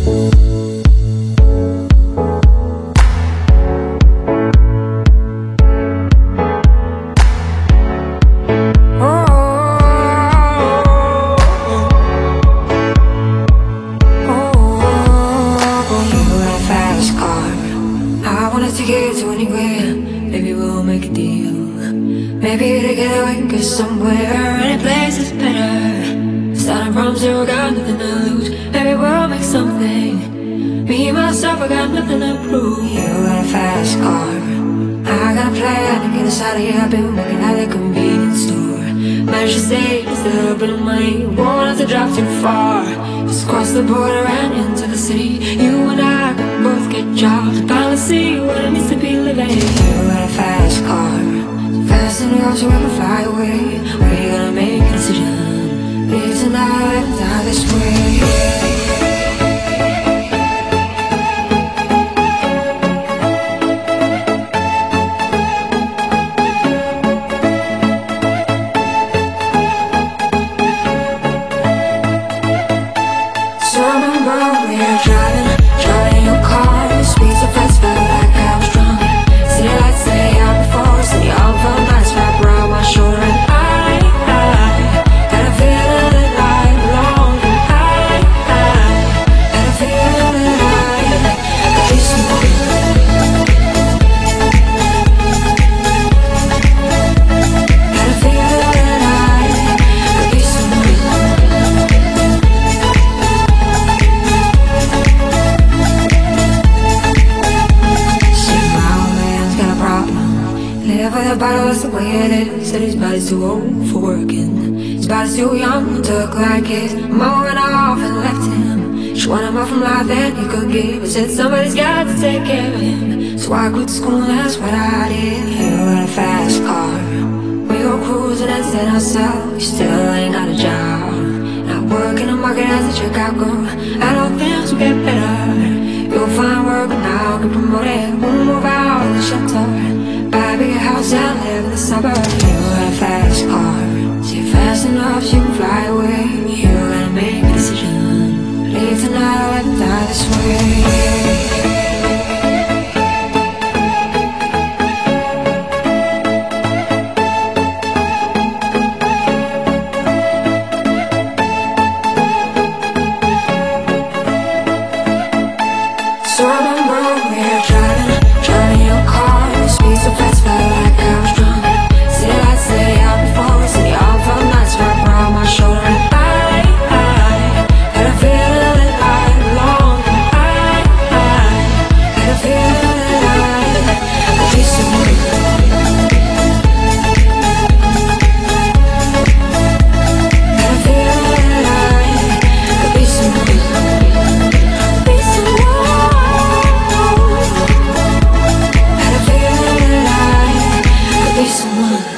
Take it to anywhere, maybe we'll make a deal. Maybe together we can go somewhere, any place is better. Starting from zero, got nothing to lose. Maybe we'll make something. Me, myself, I got nothing to prove. You got a fast car, I got a plan to get us out of here. I've been working at the convenience store. Managed to save just a little bit of money, won't have to drive too far. Just cross the border and into the city. You and I can both get jobs, finally see what it means to be living. You got a fast car, so fast enough so we can fly away. We're gonna make a decision, live tonight and die this way. Driving your car, speed so fast, felt like I was drunk. City lights lay out before us, and the all felt nice wrapped around my shoulder. And I had a feeling that I belonged. I had a feeling that I could be someone. Had a feeling that I could be someone. Live with a bottle, that's the way it is. Said his body's too old for working, his body's too young to look like his. Mama went off and left him. She wanted more from life than he could give, but said somebody's got to take care of him. So I quit school and that's what I did. You got a fast car, we go cruising and set ourselves. You still ain't got a job, not working the market as a checkout girl. I don't think will get better. You'll find work and I'll get promoted. We'll move out of the shelter, buy a bigger house and live in the suburbs. You got a fast car, see fast enough so you can fly away. You gotta make a decision, leave tonight or let me die this way. So I remember we were driving your car, speed so fast, felt like I was drunk. City lights lay out before us, and the all felt nice wrapped around my shoulder. And I had a feeling that I belonged. I had a feeling that I could be someone. Had a feeling that I could be someone. Someone